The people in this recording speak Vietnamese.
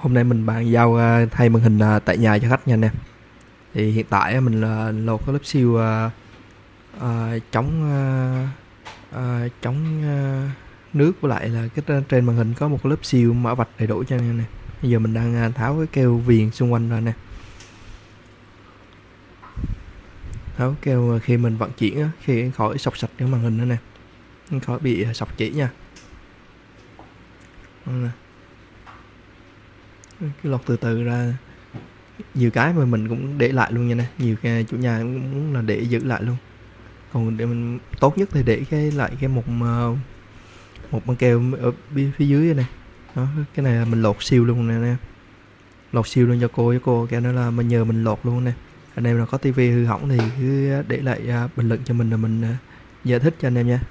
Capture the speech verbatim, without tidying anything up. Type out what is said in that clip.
Hôm nay mình bàn giao ờ, thay màn hình ờ, tại nhà cho khách nha anh em. Thì hiện tại á, mình ờ, lột cái lớp siêu ờ, ờ, chống ờ, ờ, chống ờ, nước, với lại là cái trên, trên màn hình có một cái lớp siêu mã vạch đầy đủ cho anh em nè. Bây giờ mình đang ờ, tháo cái keo viền xung quanh rồi nè. Tháo keo khi mình vận chuyển á, khi khỏi sọc sạch cái màn hình nữa nè, khỏi bị ờ, sọc chỉ nha. Đó nè. Cứ lột từ từ ra. Nhiều cái mà mình cũng để lại luôn nha nè, nhiều cái chủ nhà cũng muốn là để giữ lại luôn. Còn để mình tốt nhất thì để cái lại cái một ờ, một băng keo ở phía dưới này. Đó, cái này là mình lột siêu luôn nè nè. Lột siêu luôn cho cô với cô kêu nó là mình nhờ mình lột luôn nè. Anh em nào có tivi hư hỏng thì cứ để lại uh, bình luận cho mình, rồi mình uh, giải thích cho anh em nha.